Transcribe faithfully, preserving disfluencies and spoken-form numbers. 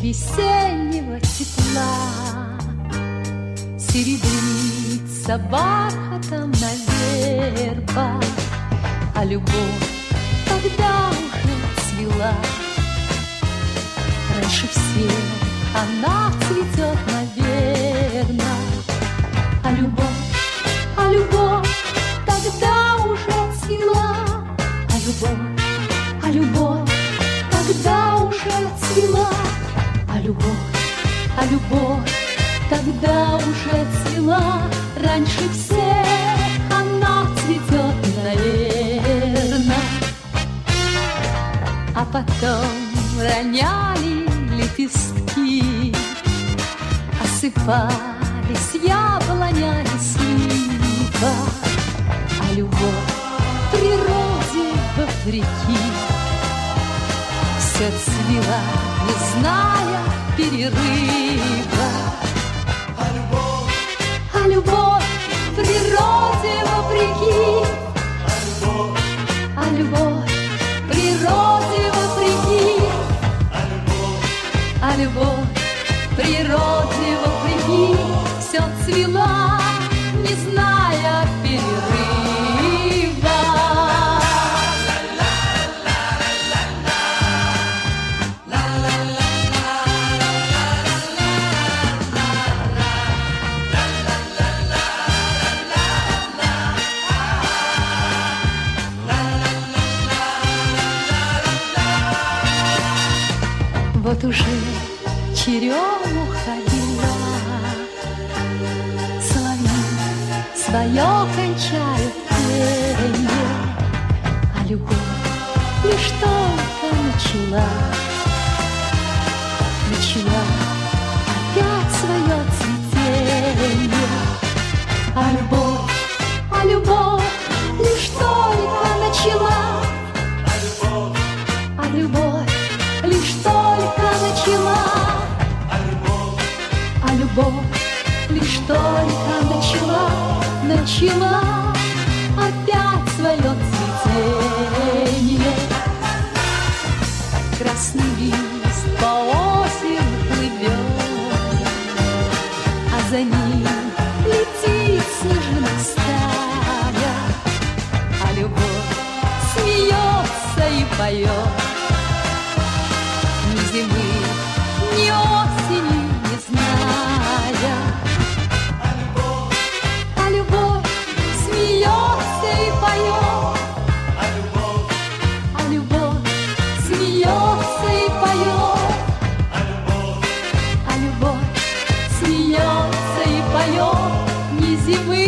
весеннего тепла. Серебрится бархатом на вербах, а любовь тогда уже цвела. Раньше всех она цветет, наверно. А любовь, а любовь тогда уже цвела. А любовь, а любовь тогда уже цвела. А любовь, а любовь тогда уже цвела. Раньше всех она цветет, наверно. А потом роняли лепестки, осыпались яблоня и слива. А любовь природе вопреки все цвела, не зная перерыва. А любовь, а любовь природе вопреки, а любовь, а любовь природе вопреки, а любовь, а любовь природе вопреки все цвела, не зная перерыва. Вот уже черемуха бела, соловьи свое кончают пение, а любовь лишь только начала, начала опять свое цветение. А любовь, а любовь лишь только начала, а любовь лишь только начала, а любовь, а любовь лишь только начала, начала опять свое цветение. Красный лист по осени плывет, а за ним летит снежинок стая, а любовь смеется и поет. Ни зимы, ни осени не зная, а любовь смеется и поет, а любовь смеется и поет, а любовь смеется и поет. Ни зимы,